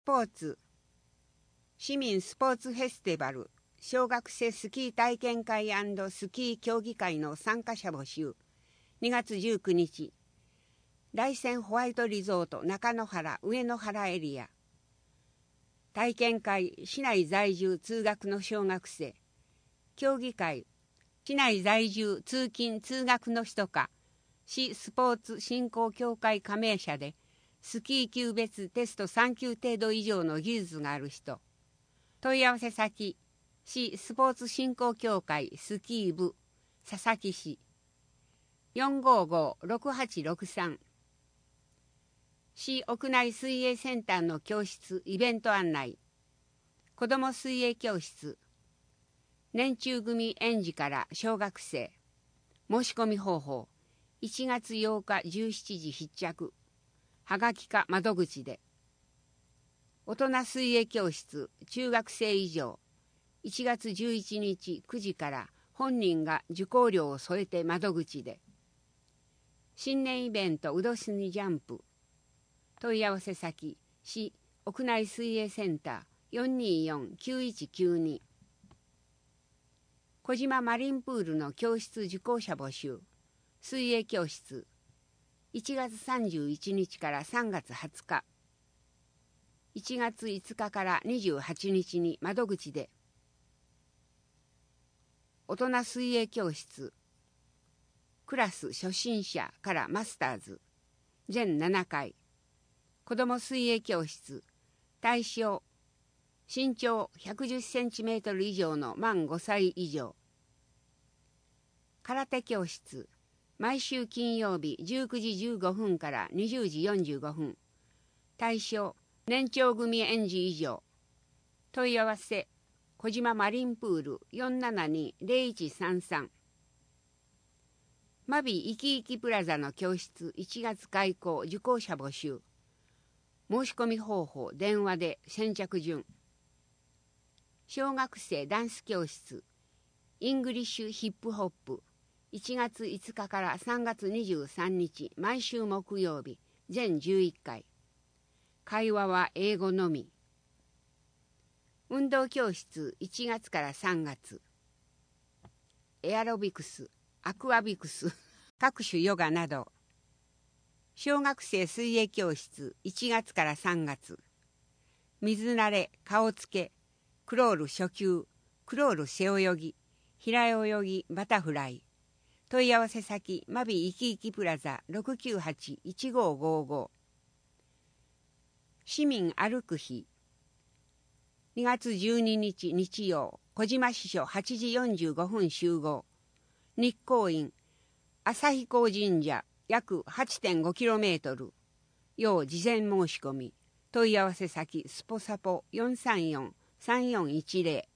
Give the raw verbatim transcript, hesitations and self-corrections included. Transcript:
ポーツ市民スポーツフェスティバル小学生スキー体験会&スキー競技会の参加者募集。にがつじゅうくにち大山ホワイトリゾート中野原上野原エリア。体験会市内在住通学の小学生。競技会市内在住通勤通学の人か市スポーツ振興協会加盟者でスキー級別テストさんきゅう程度以上の技術がある人。問い合わせ先市スポーツ振興協会スキー部佐々木市 よんごーごーろくはちろくさん。市屋内水泳センターの教室イベント案内。子ども水泳教室年中組園児から小学生。申し込み方法いちがつようかじゅうしちじ必着。はがきか窓口で。大人水泳教室中学生以上いちがつじゅういちにちくじから本人が受講料を添えて窓口で。新年イベントうどすにジャンプ。問い合わせ先市屋内水泳センター よんにーよんきゅういちきゅうに。小島マリンプールの教室受講者募集。水泳教室いちがつさんじゅういちにちからさんがつはつか。いちがついつかからにじゅうはちにちに窓口で。大人水泳教室クラス初心者からマスターズ全ななかい。子ども水泳教室対象身長ひゃくじゅっセンチメートル以上の満ごさい以上。空手教室毎週金曜日じゅうくじじゅうごふんからにじゅうじよんじゅうごふん。対象年長組園児以上。問い合わせ小島マリンプール よんななにーぜろいちさんさん。マビイキイキプラザの教室いちがつ開校受講者募集。申し込み方法電話で先着順。小学生ダンス教室イングリッシュヒップホップいちがついつかからさんがつにじゅうさんにち毎週木曜日全じゅういっかい。会話は英語のみ。運動教室いちがつからさんがつ。エアロビクスアクアビクス各種ヨガなど。小学生水泳教室いちがつからさんがつ。水慣れ顔つけクロール初級クロール背泳ぎ平泳ぎバタフライ。問い合わせ先マビイキイキプラザ ろくきゅうはちいちごーごーご。市民歩く日にがつじゅうににち日曜小島支所はちじよんじゅうごふん集合。日光院朝彦神社約 はちてんごキロメートル。要事前申し込み。問い合わせ先スポサポよんさんよんさんよんいちぜろ。